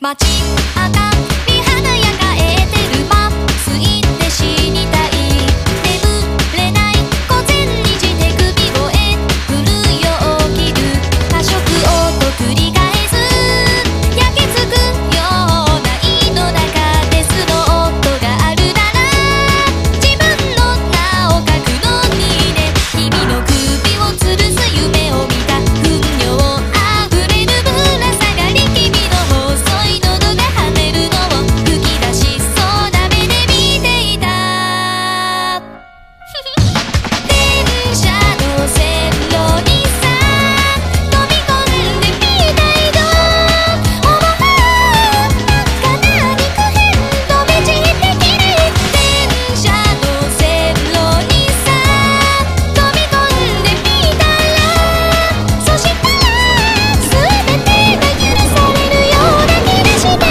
街明かり華やかエーテル麻酔って死にたい眠れない午前2時手首越え来るよ起きる過食音繰り返す焼けつくような胃の中鉄の音があるなら自分の名を書くのにね君の首を吊るす夢を見た糞尿あふれるぶら下がり君の細い喉が跳ねるのを吹き出しそうな目で見ていた電車の線路にさ飛び込んでみたいと思う真っ赤な肉片飛び散ってきれい電車の線路にさ飛び込んでみたらそしたら全てが許されるような気がして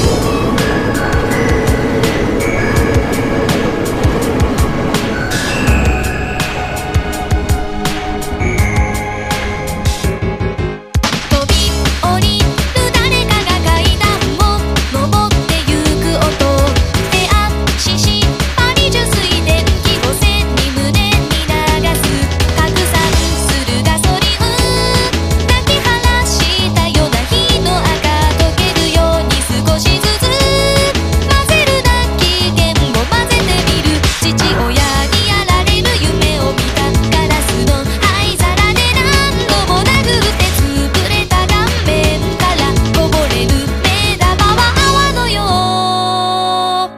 飛び降りる誰かが階段を登ってゆく音手足しぱり受水電気を背に胸に流す拡散するガソリン泣き晴らしたような火の赤溶けるように少しずつ混ぜるな危険を混ぜてみる父親にやられる夢を見たガラスの灰皿で何度も殴って潰れた顔面からこぼれる目玉は泡のよう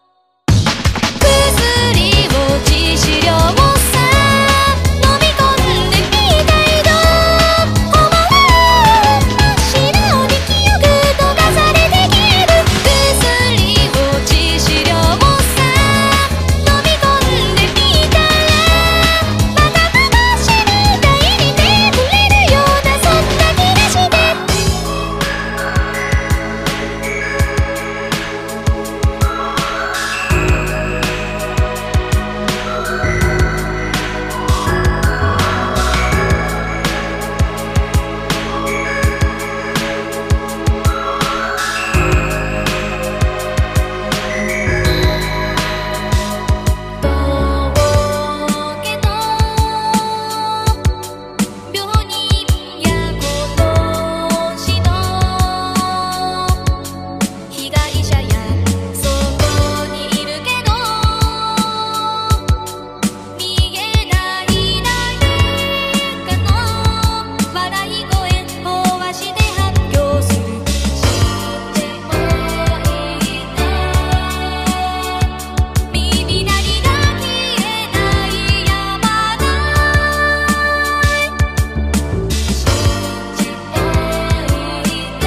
薬を致死量をさ飲み込んでみたいと思う真っ白に記憶溶かされて消える薬を致死量をさ飲み込んでみたらまた幻みたいに眠れるようなそんな気がしてけど病人や殺しの被害者やそこにいるけど見えない誰かの笑い声壊して発表する知っておいて耳鳴りが消えない山だ知っておいて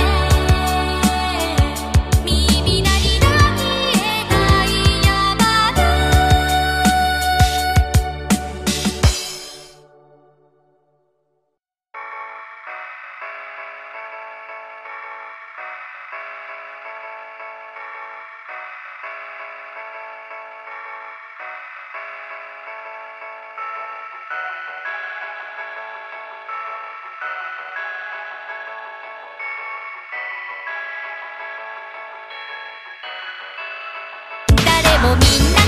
耳鳴りが消えない山だ誰もみんな